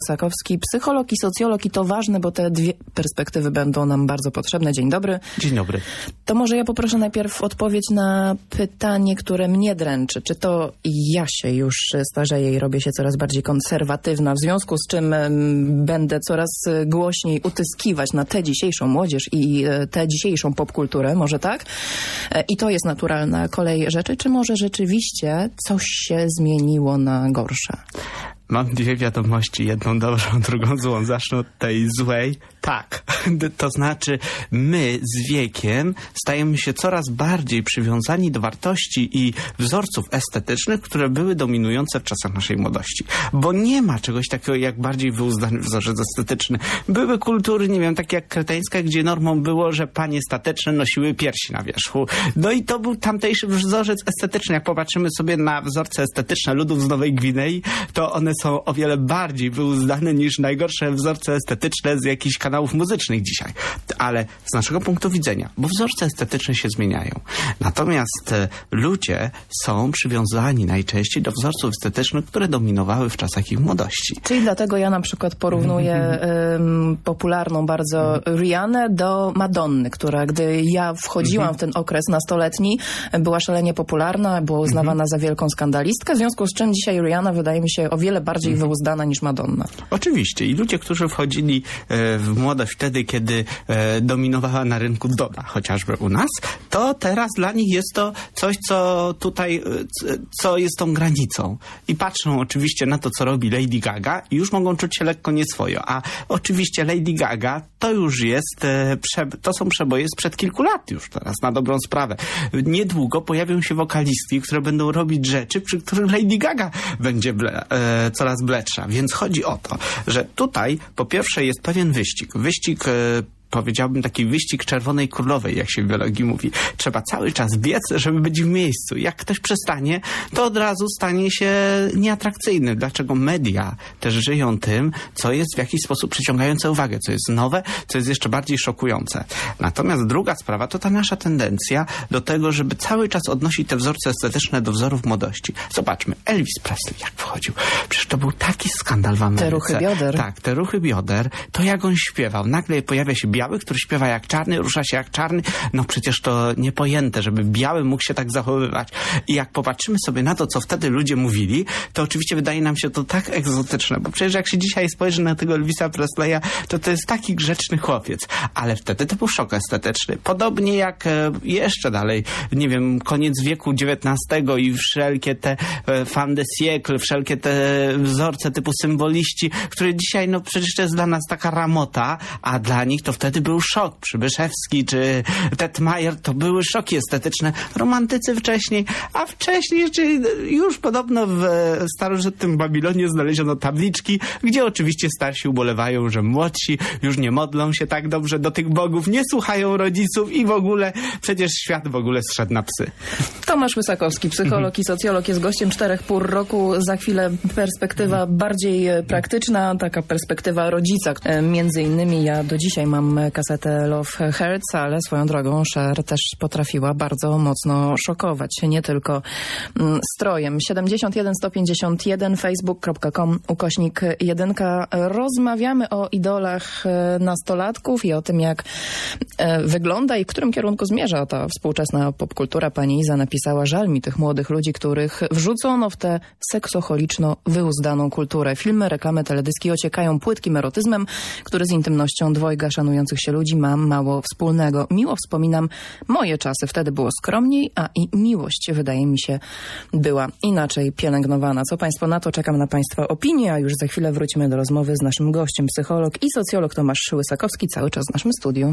Łysakowski, psycholog i socjolog, i to ważne, bo te dwie perspektywy będą nam bardzo potrzebne. Dzień dobry. Dzień dobry. To może ja poproszę najpierw odpowiedź na pytanie, które mnie dręczy. Czy to ja się już starzeję i robię się coraz bardziej konserwatywna, w związku z czym będę coraz głośniej utyskiwać na tę dzisiejszą młodzież i tę dzisiejszą popkulturę, może tak? I to jest naturalna kolej rzeczy, czy może rzeczywiście coś się zmieniło na gorsze? Mam dwie wiadomości, jedną dobrą, drugą złą. Zacznę od tej złej. Tak, to znaczy my z wiekiem stajemy się coraz bardziej przywiązani do wartości i wzorców estetycznych, które były dominujące w czasach naszej młodości. Bo nie ma czegoś takiego jak bardziej wyuzdany wzorzec estetyczny. Były kultury, nie wiem, takie jak kreteńska, gdzie normą było, że panie stateczne nosiły piersi na wierzchu. No i to był tamtejszy wzorzec estetyczny. Jak popatrzymy sobie na wzorce estetyczne ludów z Nowej Gwinei, to one są o wiele bardziej wyuzdane niż najgorsze wzorce estetyczne z jakichś kanałów muzycznych dzisiaj. Ale z naszego punktu widzenia, bo wzorce estetyczne się zmieniają. Natomiast ludzie są przywiązani najczęściej do wzorców estetycznych, które dominowały w czasach ich młodości. Czyli dlatego ja na przykład porównuję popularną bardzo Rihannę do Madonny, która gdy ja wchodziłam w ten okres nastoletni, była szalenie popularna, była uznawana za wielką skandalistkę, w związku z czym dzisiaj Rihanna wydaje mi się o wiele bardziej wyuzdana niż Madonna. Oczywiście. I ludzie, którzy wchodzili w młodość wtedy, kiedy dominowała na rynku Doda, chociażby u nas, to teraz dla nich jest to coś, co tutaj, co jest tą granicą. I patrzą oczywiście na to, co robi Lady Gaga i już mogą czuć się lekko nieswojo. A oczywiście Lady Gaga to już jest, to są przeboje sprzed kilku lat już teraz, na dobrą sprawę. Niedługo pojawią się wokalistki, które będą robić rzeczy, przy których Lady Gaga będzie coraz bledsza. Więc chodzi o to, że tutaj po pierwsze jest pewien wyścig. Powiedziałbym taki wyścig czerwonej królowej, jak się w biologii mówi. Trzeba cały czas biec, żeby być w miejscu. Jak ktoś przestanie, to od razu stanie się nieatrakcyjny. Dlaczego media też żyją tym, co jest w jakiś sposób przyciągające uwagę, co jest nowe, co jest jeszcze bardziej szokujące. Natomiast druga sprawa to ta nasza tendencja do tego, żeby cały czas odnosić te wzorce estetyczne do wzorów młodości. Zobaczmy, Elvis Presley jak wchodził. Przecież to był taki skandal w Ameryce. Te ruchy bioder. Tak, te ruchy bioder. To jak on śpiewał. Nagle pojawia się biały, który śpiewa jak czarny, rusza się jak czarny. No przecież to niepojęte, żeby biały mógł się tak zachowywać. I jak popatrzymy sobie na to, co wtedy ludzie mówili, to oczywiście wydaje nam się to tak egzotyczne, bo przecież jak się dzisiaj spojrzy na tego Elvisa Presleya, to jest taki grzeczny chłopiec. Ale wtedy to był szok estetyczny. Podobnie jak jeszcze dalej, nie wiem, koniec wieku XIX i wszelkie te fin de siècle, wszelkie te wzorce typu symboliści, które dzisiaj, no przecież to jest dla nas taka ramota, a dla nich to wtedy był szok. Przybyszewski czy Tetmajer to były szoki estetyczne. Romantycy wcześniej, a wcześniej już podobno w starożytnym Babilonie znaleziono tabliczki, gdzie oczywiście starsi ubolewają, że młodsi już nie modlą się tak dobrze do tych bogów, nie słuchają rodziców i w ogóle przecież świat w ogóle zszedł na psy. Tomasz Łysakowski, psycholog i socjolog, jest gościem 4 pór roku. Za chwilę perspektywa bardziej praktyczna, taka perspektywa rodzica. Między innymi ja do dzisiaj mam kasetę Love Hurts, ale swoją drogą Cher też potrafiła bardzo mocno szokować. Nie tylko strojem. 71 151 facebook.com/1. Rozmawiamy o idolach nastolatków i o tym, jak wygląda i w którym kierunku zmierza ta współczesna popkultura. Pani Iza napisała: żal mi tych młodych ludzi, których wrzucono w tę seksocholiczno wyuzdaną kulturę. Filmy, reklamy, teledyski ociekają płytkim erotyzmem, który z intymnością dwojga szanujących się ludzi ma mało wspólnego. Miło wspominam moje czasy. Wtedy było skromniej, a i miłość, wydaje mi się, była inaczej pielęgnowana. Co państwo na to? Czekam na państwa opinie, a już za chwilę wrócimy do rozmowy z naszym gościem, psycholog i socjolog Tomasz Łysakowski, cały czas w naszym studiu.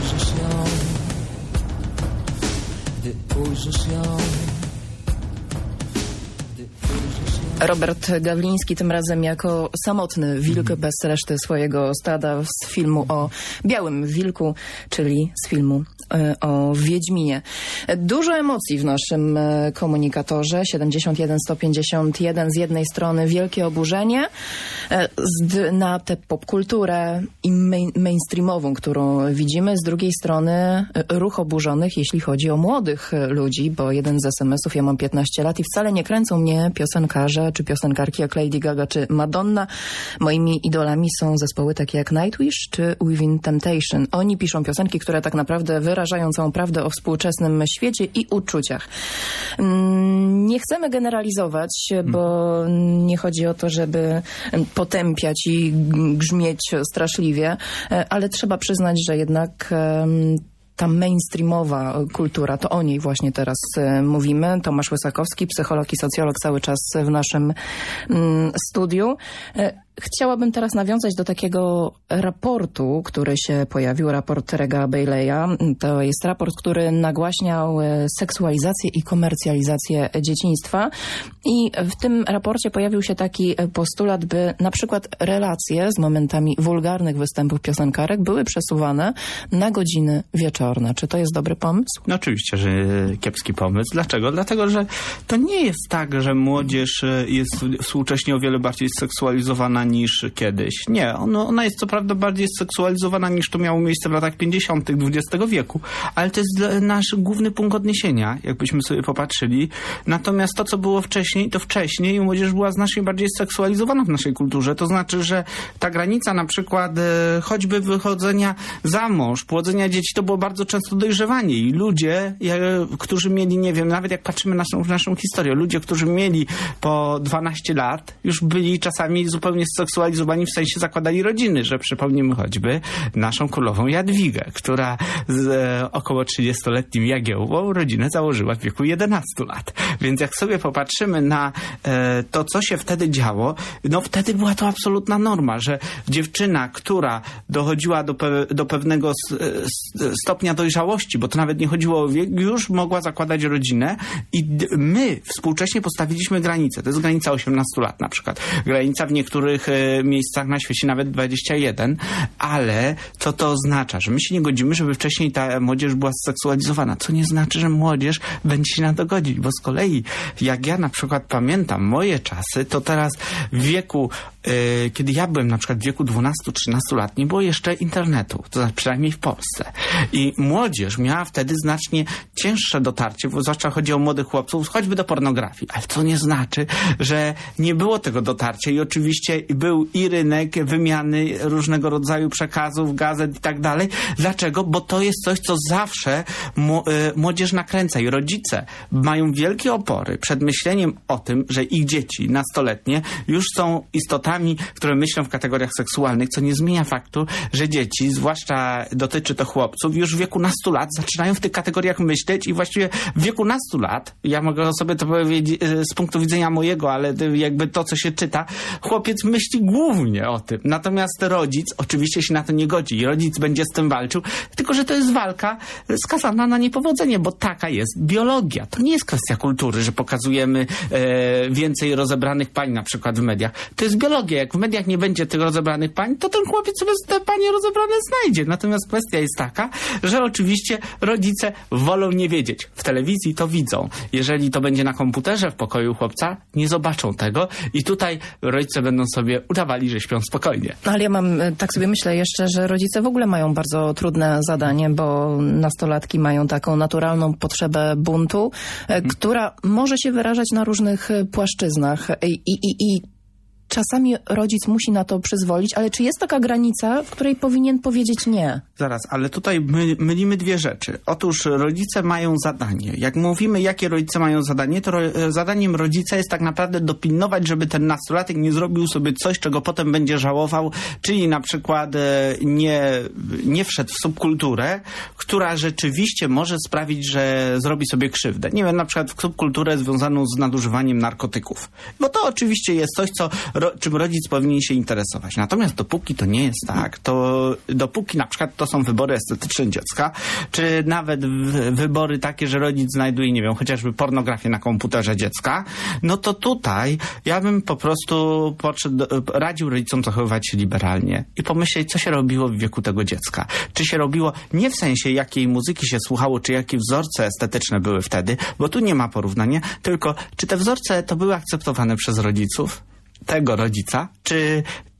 Robert Gawliński tym razem jako samotny wilk bez reszty swojego stada z filmu o Białym Wilku, czyli z filmu o Wiedźminie. Dużo emocji w naszym komunikatorze. 71 151 z jednej strony wielkie oburzenie na tę popkulturę i mainstreamową, którą widzimy. Z drugiej strony ruch oburzonych, jeśli chodzi o młodych ludzi, bo jeden z SMS-ów: ja mam 15 lat i wcale nie kręcą mnie piosenkarze czy piosenkarki jak Lady Gaga czy Madonna. Moimi idolami są zespoły takie jak Nightwish czy Within Temptation. Oni piszą piosenki, które tak naprawdę wyrażają całą prawdę o współczesnym świecie i uczuciach. Nie chcemy generalizować, bo nie chodzi o to, żeby potępiać i grzmieć straszliwie, ale trzeba przyznać, że jednak ta mainstreamowa kultura, to o niej właśnie teraz mówimy. Tomasz Łysakowski, psycholog i socjolog, cały czas w naszym studiu. Chciałabym teraz nawiązać do takiego raportu, który się pojawił, raport Rega Baileya. To jest raport, który nagłaśniał seksualizację i komercjalizację dzieciństwa. I w tym raporcie pojawił się taki postulat, by na przykład relacje z momentami wulgarnych występów piosenkarek były przesuwane na godziny wieczorne. Czy to jest dobry pomysł? No oczywiście, że kiepski pomysł. Dlaczego? Dlatego, że to nie jest tak, że młodzież jest współcześnie o wiele bardziej seksualizowana niż kiedyś. Nie, ona jest co prawda bardziej seksualizowana niż to miało miejsce w latach 50. XX wieku, ale to jest nasz główny punkt odniesienia, jakbyśmy sobie popatrzyli. Natomiast to, co było wcześniej, to wcześniej młodzież była znacznie bardziej seksualizowana w naszej kulturze. To znaczy, że ta granica na przykład choćby wychodzenia za mąż, płodzenia dzieci, to było bardzo często dojrzewanie i ludzie, którzy mieli, nie wiem, nawet jak patrzymy na naszą historię, ludzie, którzy mieli po 12 lat, już byli czasami zupełnie seksualizowani, w sensie zakładali rodziny, że przypomnimy choćby naszą królową Jadwigę, która z około 30-letnim Jagiełłą rodzinę założyła w wieku 11 lat. Więc jak sobie popatrzymy na to, co się wtedy działo, no wtedy była to absolutna norma, że dziewczyna, która dochodziła do pewnego stopnia dojrzałości, bo to nawet nie chodziło o wiek, już mogła zakładać rodzinę i my współcześnie postawiliśmy granicę. To jest granica 18 lat na przykład. Granica w niektórych miejscach na świecie nawet 21, ale co to oznacza? Że my się nie godzimy, żeby wcześniej ta młodzież była seksualizowana. Co nie znaczy, że młodzież będzie się na to godzić, bo z kolei jak ja na przykład pamiętam moje czasy, to teraz w wieku, kiedy ja byłem na przykład w wieku 12-13 lat, nie było jeszcze internetu, to znaczy przynajmniej w Polsce. I młodzież miała wtedy znacznie cięższe dotarcie, bo zwłaszcza chodzi o młodych chłopców, choćby do pornografii. Ale to nie znaczy, że nie było tego dotarcia i oczywiście był i rynek wymiany różnego rodzaju przekazów, gazet i tak dalej. Dlaczego? Bo to jest coś, co zawsze młodzież nakręca i rodzice mają wielkie opory przed myśleniem o tym, że ich dzieci nastoletnie już są istotami, które myślą w kategoriach seksualnych, co nie zmienia faktu, że dzieci, zwłaszcza dotyczy to chłopców, już w wieku nastu lat zaczynają w tych kategoriach myśleć i właściwie w wieku nastu lat, ja mogę sobie to powiedzieć z punktu widzenia mojego, ale jakby to, co się czyta, chłopiec myśli głównie o tym. Natomiast rodzic oczywiście się na to nie godzi i rodzic będzie z tym walczył, tylko że to jest walka skazana na niepowodzenie, bo taka jest biologia. To nie jest kwestia kultury, że pokazujemy więcej rozebranych pań na przykład w mediach. To jest biologia. Jak w mediach nie będzie tych rozebranych pań, to ten chłopiec sobie te panie rozebrane znajdzie. Natomiast kwestia jest taka, że oczywiście rodzice wolą nie wiedzieć. W telewizji to widzą. Jeżeli to będzie na komputerze w pokoju chłopca, nie zobaczą tego i tutaj rodzice będą sobie udawali, że śpią spokojnie. Ale ja tak sobie myślę jeszcze, że rodzice w ogóle mają bardzo trudne zadanie, bo nastolatki mają taką naturalną potrzebę buntu, która może się wyrażać na różnych płaszczyznach i czasami rodzic musi na to przyzwolić, ale czy jest taka granica, w której powinien powiedzieć nie? Zaraz, ale tutaj mylimy dwie rzeczy. Otóż rodzice mają zadanie. Jak mówimy, jakie rodzice mają zadanie, to zadaniem rodzica jest tak naprawdę dopilnować, żeby ten nastolatek nie zrobił sobie coś, czego potem będzie żałował, czyli na przykład nie wszedł w subkulturę, która rzeczywiście może sprawić, że zrobi sobie krzywdę. Nie wiem, na przykład w subkulturę związaną z nadużywaniem narkotyków. Bo to oczywiście jest coś, czym rodzic powinien się interesować. Natomiast dopóki to nie jest tak, to dopóki na przykład to są wybory estetyczne dziecka, czy nawet wybory takie, że rodzic znajduje, nie wiem, chociażby pornografię na komputerze dziecka, no to tutaj ja bym po prostu radził rodzicom zachowywać się liberalnie i pomyśleć, co się robiło w wieku tego dziecka. Czy się robiło nie w sensie, jakiej muzyki się słuchało, czy jakie wzorce estetyczne były wtedy, bo tu nie ma porównania, tylko czy te wzorce to były akceptowane przez rodziców? Tego rodzica, czy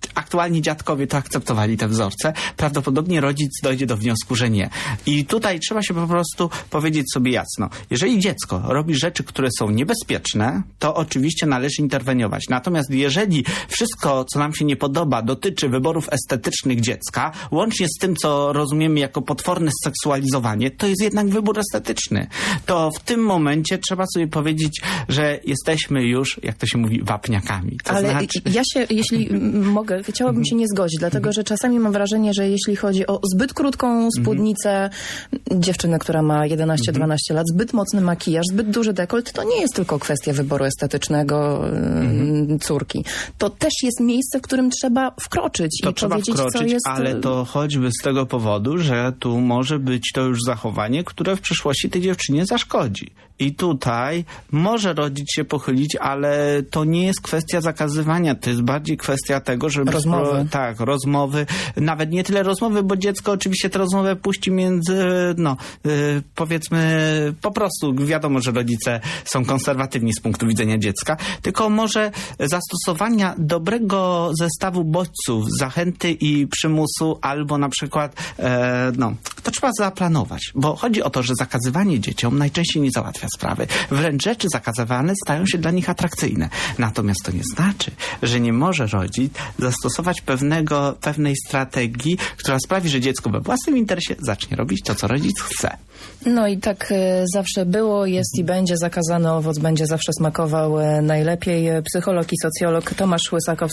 aktualnie dziadkowie to akceptowali te wzorce, prawdopodobnie rodzic dojdzie do wniosku, że nie. I tutaj trzeba się po prostu powiedzieć sobie jasno. Jeżeli dziecko robi rzeczy, które są niebezpieczne, to oczywiście należy interweniować. Natomiast jeżeli wszystko, co nam się nie podoba, dotyczy wyborów estetycznych dziecka, łącznie z tym, co rozumiemy jako potworne seksualizowanie, to jest jednak wybór estetyczny. To w tym momencie trzeba sobie powiedzieć, że jesteśmy już, jak to się mówi, wapniakami. To Ale znaczy... ja się, jeśli mogę, chciałabym się nie zgodzić, dlatego że czasami mam wrażenie, że jeśli chodzi o zbyt krótką spódnicę dziewczyny, która ma 11-12 lat, zbyt mocny makijaż, zbyt duży dekolt, to nie jest tylko kwestia wyboru estetycznego córki. To też jest miejsce, w którym trzeba wkroczyć to i trzeba powiedzieć, wkroczyć, co jest... ale to choćby z tego powodu, że tu może być to już zachowanie, które w przyszłości tej dziewczynie zaszkodzi. I tutaj może rodzic się pochylić, ale to nie jest kwestia zakazywania, to jest bardziej kwestia tego, żeby... Rozmowy. Tak, rozmowy. Nawet nie tyle rozmowy, bo dziecko oczywiście tę rozmowę puści między, powiedzmy, po prostu wiadomo, że rodzice są konserwatywni z punktu widzenia dziecka, tylko może zastosowania dobrego zestawu bodźców, zachęty i przymusu, albo na przykład, to trzeba zaplanować, bo chodzi o to, że zakazywanie dzieciom najczęściej nie załatwia sprawy. Wręcz rzeczy zakazywane stają się dla nich atrakcyjne. Natomiast to nie znaczy, że nie może rodzic zastosować pewnej strategii, która sprawi, że dziecko we własnym interesie zacznie robić to, co rodzic chce. No i tak zawsze było, jest i będzie. Zakazany owoc będzie zawsze smakował najlepiej. Psycholog i socjolog Tomasz Łysakowski